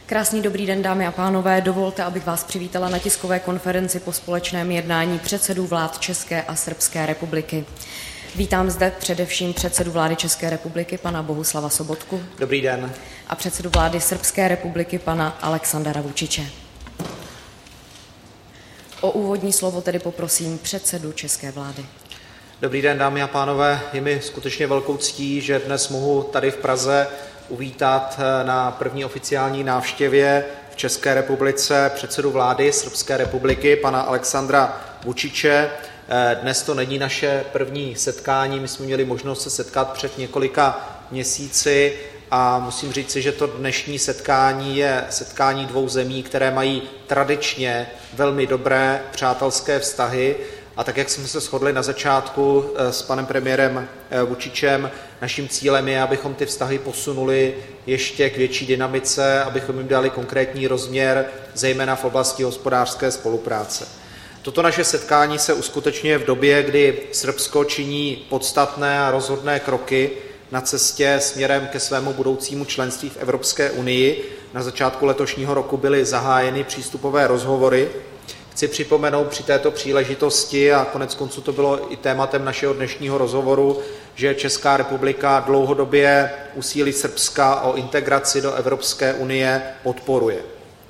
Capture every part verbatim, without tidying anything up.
Krásný dobrý den, dámy a pánové. Dovolte, abych vás přivítala na tiskové konferenci po společném jednání předsedů vlád České a Srbské republiky. Vítám zde především předsedu vlády České republiky, pana Bohuslava Sobotku. Dobrý den. A předsedu vlády Srbské republiky, pana Aleksandara Vučiče. O úvodní slovo tedy poprosím předsedu české vlády. Dobrý den, dámy a pánové. Je mi skutečně velkou ctí, že dnes mohu tady v Praze uvítat na první oficiální návštěvě v České republice předsedu vlády Srbské republiky, pana Aleksandra Vučiče. Dnes to není naše první setkání, my jsme měli možnost se setkat před několika měsíci a musím říci, že to dnešní setkání je setkání dvou zemí, které mají tradičně velmi dobré přátelské vztahy. A tak, jak jsme se shodli na začátku s panem premiérem Vučičem, naším cílem je, abychom ty vztahy posunuli ještě k větší dynamice, abychom jim dali konkrétní rozměr, zejména v oblasti hospodářské spolupráce. Toto naše setkání se uskutečňuje v době, kdy Srbsko činí podstatné a rozhodné kroky na cestě směrem ke svému budoucímu členství v Evropské unii. Na začátku letošního roku byly zahájeny přístupové rozhovory. Chci připomenout při této příležitosti, a konec konců to bylo i tématem našeho dnešního rozhovoru, že Česká republika dlouhodobě úsilí Srbska o integraci do Evropské unie podporuje.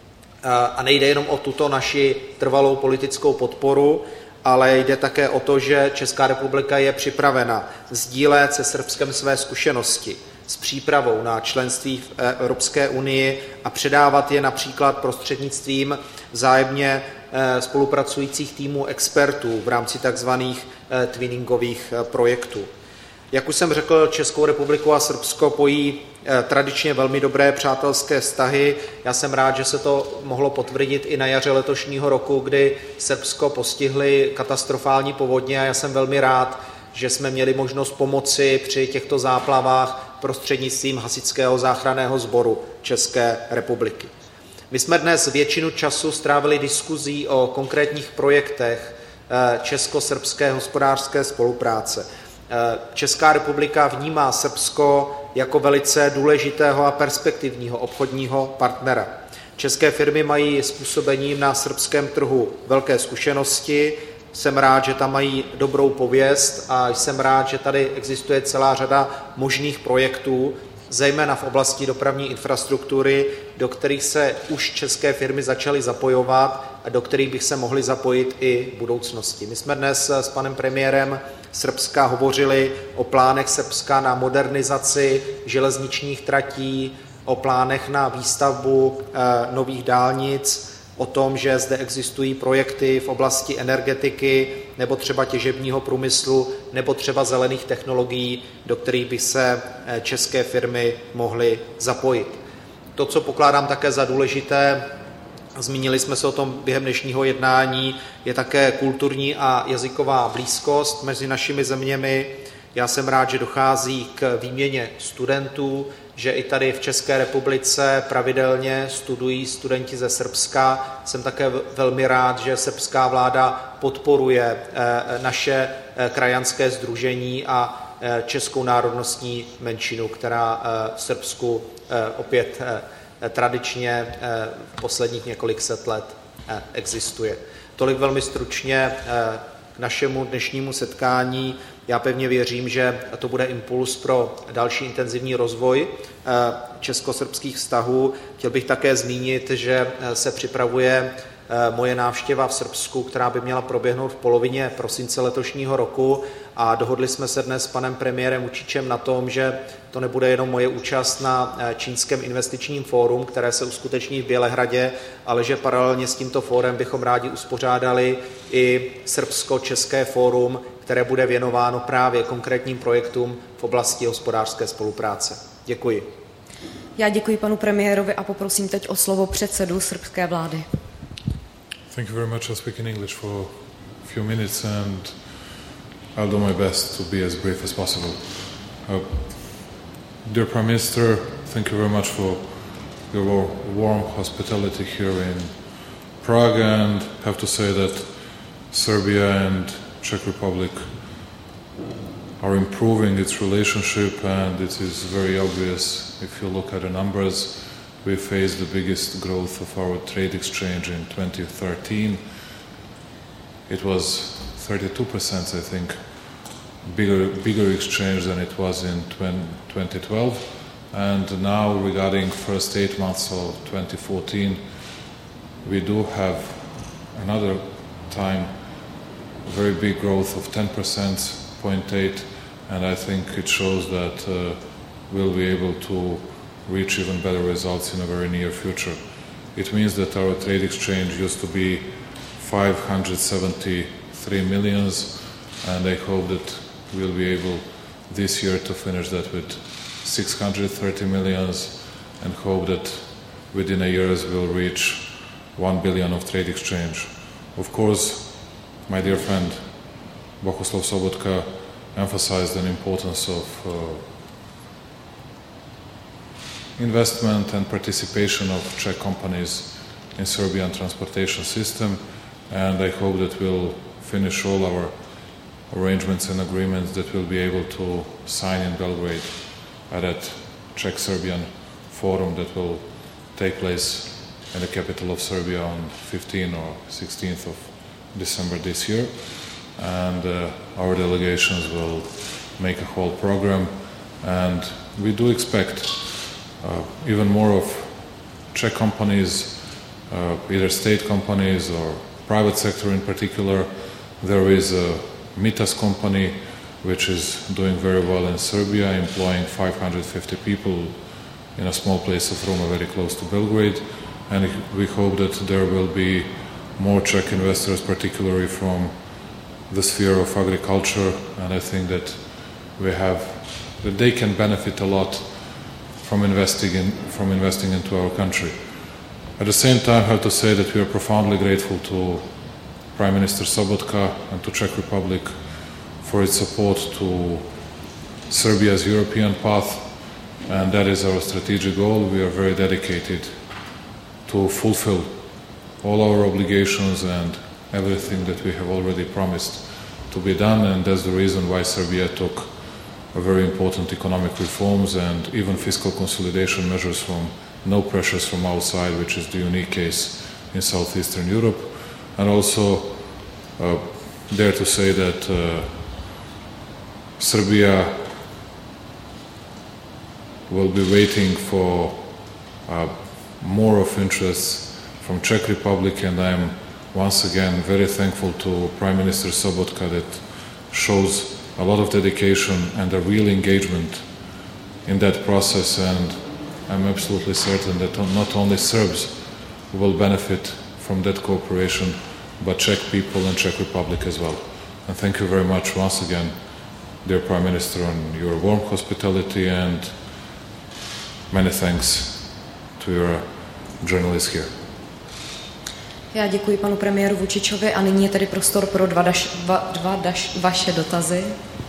A nejde jenom o tuto naši trvalou politickou podporu, ale jde také o to, že Česká republika je připravena sdílet se Srbskem své zkušenosti s přípravou na členství v Evropské unii a předávat je například prostřednictvím vzájemně spolupracujících týmů expertů v rámci takzvaných twinningových projektů. Jak už jsem řekl, Českou republiku a Srbsko pojí tradičně velmi dobré přátelské vztahy. Já jsem rád, že se to mohlo potvrdit i na jaře letošního roku, kdy Srbsko postihly katastrofální povodně a já jsem velmi rád, že jsme měli možnost pomoci při těchto záplavách prostřednictvím Hasičského záchranného sboru České republiky. My jsme dnes většinu času strávili diskuzí o konkrétních projektech česko-srbské hospodářské spolupráce. Česká republika vnímá Srbsko jako velice důležitého a perspektivního obchodního partnera. České firmy mají s působením na srbském trhu velké zkušenosti. Jsem rád, že tam mají dobrou pověst a jsem rád, že tady existuje celá řada možných projektů, zejména v oblasti dopravní infrastruktury, do kterých se už české firmy začaly zapojovat a do kterých bych se mohli zapojit i v budoucnosti. My jsme dnes s panem premiérem Srbska hovořili o plánech Srbska na modernizaci železničních tratí, o plánech na výstavbu eh, nových dálnic, o tom, že zde existují projekty v oblasti energetiky nebo třeba těžebního průmyslu nebo třeba zelených technologií, do kterých by se české firmy mohly zapojit. To, co pokládám také za důležité, zmínili jsme se o tom během dnešního jednání, je také kulturní a jazyková blízkost mezi našimi zeměmi. Já jsem rád, že dochází k výměně studentů, že i tady v České republice pravidelně studují studenti ze Srbska. Jsem také velmi rád, že srbská vláda podporuje naše krajanské sdružení a českou národnostní menšinu, která v Srbsku opět tradičně v posledních několik set let existuje. Tolik velmi stručně k našemu dnešnímu setkání. Já pevně věřím, že to bude impuls pro další intenzivní rozvoj česko-srbských vztahů. Chtěl bych také zmínit, že se připravuje moje návštěva v Srbsku, která by měla proběhnout v polovině prosince letošního roku a dohodli jsme se dnes s panem premiérem Vučičem na tom, že to nebude jenom moje účast na čínském investičním fórum, které se uskuteční v Bělehradě, ale že paralelně s tímto fórem bychom rádi uspořádali i srbsko-české fórum, které bude věnováno právě konkrétním projektům v oblasti hospodářské spolupráce. Děkuji. Já děkuji panu premiérovi a poprosím teď o slovo předsedu srbské vlády. Thank you very much. I'll speak in English for a few minutes and I'll do my best to be as brief as possible. Uh, dear Prime Minister, thank you very much for your warm hospitality here in Prague, and have to say that Serbia and Czech Republic are improving its relationship, and it is very obvious if you look at the numbers we faced the biggest growth of our trade exchange in twenty thirteen. It was thirty-two percent, I think, bigger bigger exchange than it was in twenty twelve. And now, regarding first eight months of twenty fourteen, we do have another time very big growth of ten percent, zero point eight, and I think it shows that uh, we'll be able to reach even better results in a very near future. It means that our trade exchange used to be five hundred seventy-three millions, and I hope that we'll be able this year to finish that with six hundred thirty millions, and hope that within a year we'll reach one billion of trade exchange. Of course, my dear friend Bohuslav Sobotka emphasized the importance of uh, investment and participation of Czech companies in Serbian transportation system, and I hope that we'll finish all our arrangements and agreements that we'll be able to sign in Belgrade at that Czech-Serbian forum that will take place in the capital of Serbia on fifteenth or sixteenth of December this year. And uh, our delegations will make a whole program, and we do expect uh, even more of Czech companies, uh, either state companies or private sector in particular. There is a Mitas company which is doing very well in Serbia, employing five hundred fifty people in a small place of Roma very close to Belgrade, and we hope that there will be more Czech investors, particularly from the sphere of agriculture, and I think that we have that they can benefit a lot from investing in from investing into our country. At the same time, I have to say that we are profoundly grateful to Prime Minister Sobotka and to Czech Republic for its support to Serbia's European path, and that is our strategic goal. We are very dedicated to fulfill all our obligations and everything that we have already promised to be done, and that's the reason why Serbia took a very important economic reforms and even fiscal consolidation measures from no pressures from outside, which is the unique case in southeastern Europe. And also uh, dare to say that uh, Serbia will be waiting for uh, more of interest from Czech Republic, and I am once again very thankful to Prime Minister Sobotka that shows a lot of dedication and a real engagement in that process, and I'm absolutely certain that not only Serbs will benefit from that cooperation, but Czech people and Czech Republic as well. And thank you very much once again, dear Prime Minister, on your warm hospitality, and many thanks to your journalists here. Já děkuji panu premiéru Vučičovi a nyní je tedy prostor pro dva, daš, dva, dva daš, vaše dotazy.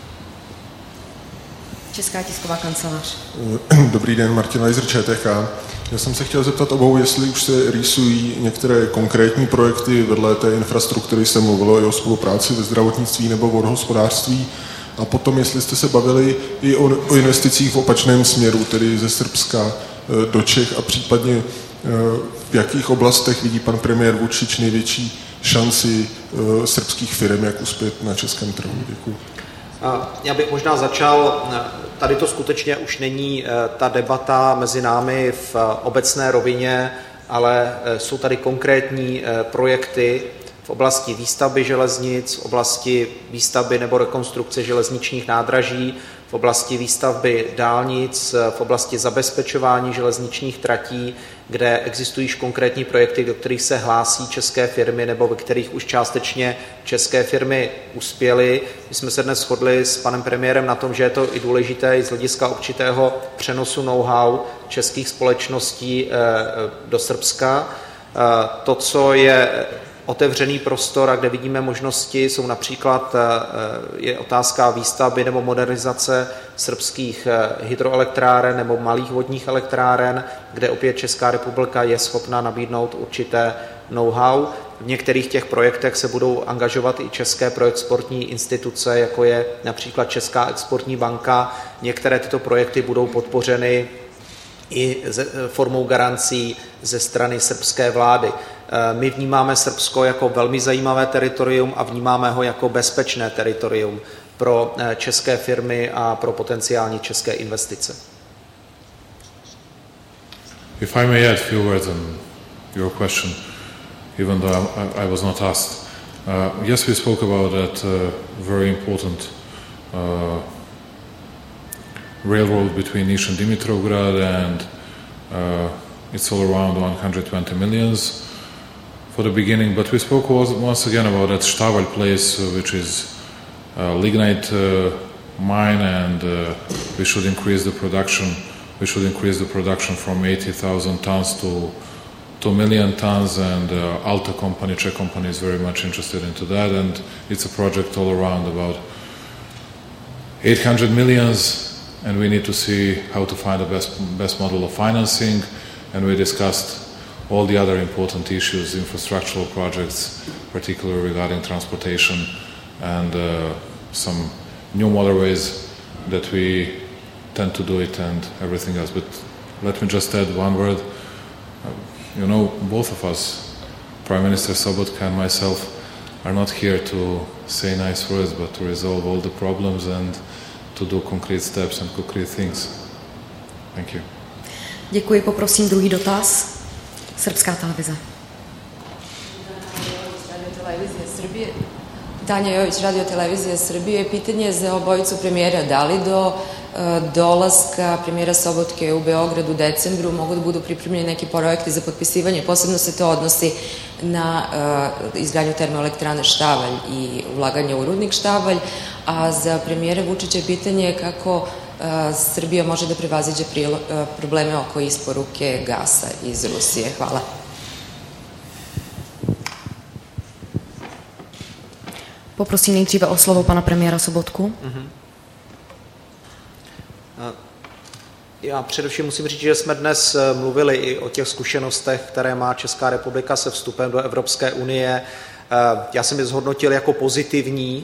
Česká tisková kancelář. Dobrý den, Martin Weiser, Č T K. Já jsem se chtěl zeptat obou, jestli už se rýsují některé konkrétní projekty vedle té infrastruktury, se mluvilo i o spolupráci ve zdravotnictví nebo vodohospodářství, a potom, jestli jste se bavili i o, o investicích v opačném směru, tedy ze Srbska do Čech, a případně v jakých oblastech vidí pan premiér Vučič největší šanci srbských firm, jak uspět na českém trhu. Děkuji. Já bych možná začal, tady to skutečně už není ta debata mezi námi v obecné rovině, ale jsou tady konkrétní projekty v oblasti výstavby železnic, v oblasti výstavby nebo rekonstrukce železničních nádraží, v oblasti výstavby dálnic, v oblasti zabezpečování železničních tratí, kde existují již konkrétní projekty, do kterých se hlásí české firmy nebo ve kterých už částečně české firmy uspěly. My jsme se dnes shodli s panem premiérem na tom, že je to i důležité i z hlediska určitého přenosu know-how českých společností do Srbska. To, co je otevřený prostor a kde vidíme možnosti, jsou například je otázka výstavby nebo modernizace srbských hydroelektráren nebo malých vodních elektráren, kde opět Česká republika je schopna nabídnout určité know-how. V některých těch projektech se budou angažovat i české proexportní instituce, jako je například Česká exportní banka. Některé tyto projekty budou podpořeny i formou garancí ze strany srbské vlády. My vnímáme Srbsko jako velmi zajímavé teritorium a vnímáme ho jako bezpečné teritorium pro české firmy a pro potenciální české investice. If I may add a few words on your question, even though I, I was not asked. Uh, yes, we spoke about that uh, very important uh, railroad between Niš and Dimitrovgrad, and uh, it's all around one hundred twenty millions for the beginning. But we spoke once again about that Staval place, uh, which is a lignite uh, mine, and uh, we should increase the production. We should increase the production from eighty thousand tons to two million tons, and uh, Alta company, Czech company, is very much interested into that, and it's a project all around about eight hundred millions. And we need to see how to find the best, best model of financing. And we discussed all the other important issues, infrastructural projects, particularly regarding transportation, and uh, some new motorways that we tend to do it, and everything else. But let me just add one word. Uh, you know, both of us, Prime Minister Sobotka and myself, are not here to say nice words, but to resolve all the problems and to do concrete steps and concrete things. Thank you. Děkuji, poprosím druhý dotaz. Srbská televize. Tanja Jović, Radio Televizija Srbije. Pitanje je za obojicu premijera. Da li do e, dolaska premijera Sobotke u Beograd u decembru mogu da budu pripremljeni neki projekti za potpisivanje? Posebno se to odnosi na e, izgradnju termoelektrane Štavalj i ulaganje u rudnik Štavalj. A za premijera Vučića je pitanje kako e, Srbija može da prevaziđe prilo, e, probleme oko isporuke gasa iz Rusije. Hvala. Poprosím nejdříve o slovo pana premiéra Sobotku. Mm-hmm. Já především musím říct, že jsme dnes mluvili i o těch zkušenostech, které má Česká republika se vstupem do Evropské unie. Já jsem je zhodnotil jako pozitivní,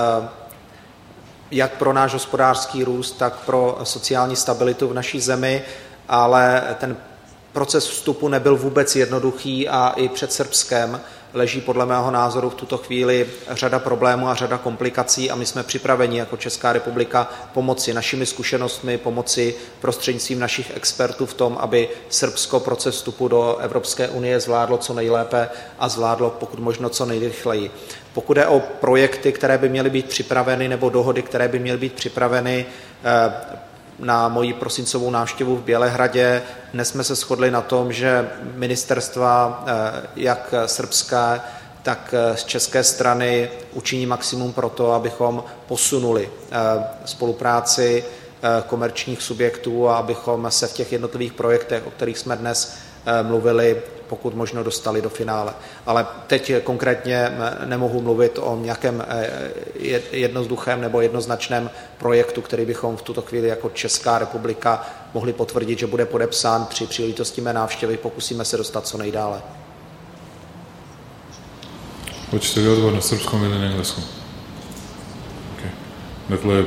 jak pro náš hospodářský růst, tak pro sociální stabilitu v naší zemi, ale ten proces vstupu nebyl vůbec jednoduchý a i před Srbskem leží podle mého názoru v tuto chvíli řada problémů a řada komplikací a my jsme připraveni jako Česká republika pomoci našimi zkušenostmi, pomoci prostřednictvím našich expertů v tom, aby Srbsko proces vstupu do Evropské unie zvládlo co nejlépe a zvládlo pokud možno co nejrychleji. Pokud je o projekty, které by měly být připraveny, nebo dohody, které by měly být připraveny, na moji prosincovou návštěvu v Bělehradě. Dnes jsme se shodli na tom, že ministerstva, jak srbské, tak z české strany učiní maximum pro to, abychom posunuli spolupráci komerčních subjektů a abychom se v těch jednotlivých projektech, o kterých jsme dnes mluvili, pokud možno dostali do finále. Ale teď konkrétně nemohu mluvit o nějakém jednoduchém nebo jednoznačném projektu, který bychom v tuto chvíli jako Česká republika mohli potvrdit, že bude podepsán při příležitosti mé návštěvy. Pokusíme se dostat co nejdále. Hoćete li odgovor na srpskom ili na engleskom? Okay. Dakle,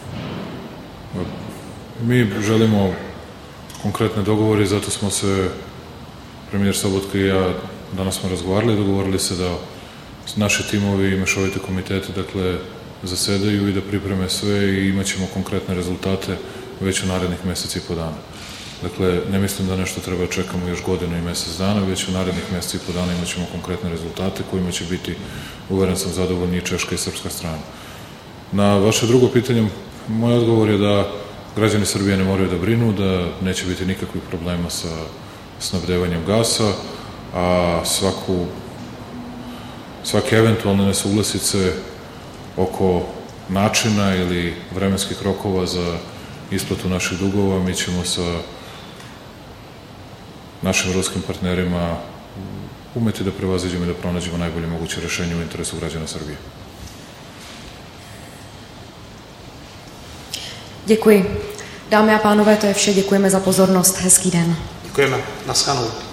mi želimo konkretne dogovore, zato smo se premijer Sobotka i ja danas smo razgovarali, dogovorili se da naši timovi i mešovite komitete dakle, zasedaju i da pripreme sve i imat ćemo konkretne rezultate već u narednih mjeseci i po dana. Dakle, ne mislim da nešto treba čekamo još godinu i mjesec dana, već u narednih mjeseci i po dana imat ćemo konkretne rezultate kojima će biti, uveren sam, zadovoljni i češka i srpska strana. Na vaše drugo pitanje, moj odgovor je da građani Srbije ne moraju da brinu, da neće biti nikakvih problema sa snabdevanjem gasa, a svaku, svake eventualne nesuglasice oko načina ili vremenskih rokova za isplatu naših dugova mi ćemo sa našim ruskim partnerima umeti da prevaziđemo i da pronađemo najbolje moguće rešenje u interesu građana Srbije. Děkuji. Dámy a pánové, to je vše. Děkujeme za pozornost. Hezký den. Děkujeme. Naschledanou.